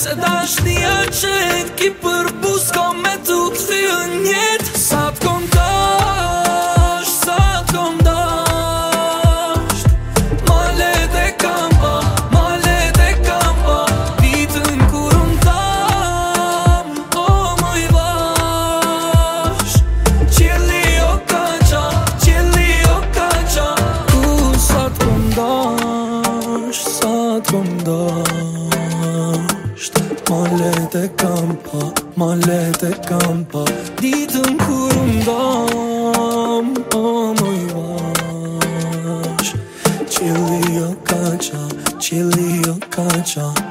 Se dashnia që ki për busko me tu këthy njet. Sa t'kom dasht, sa t'kom dasht, ma let e kam pa, ma let e kam pa. Ditën kur unë tam, o moj vash, qilli o kaqa, qilli o kaqa. Sa t'kom dasht, sa t'kom dasht, ma let e kam pa, ma let e kam pa. Ditën kur unë dam, o moj vash, qilli o kaqa, qilli o kaqa.